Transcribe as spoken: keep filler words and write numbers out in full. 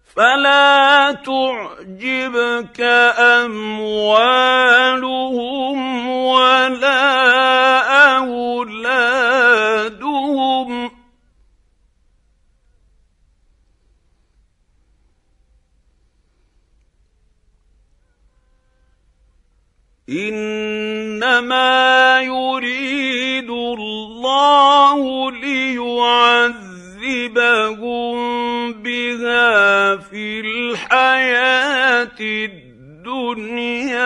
فلا تعجبك أموالهم ولا أولادهم، إنما يريد الله ليعذبهم بها في الحياة الدنيا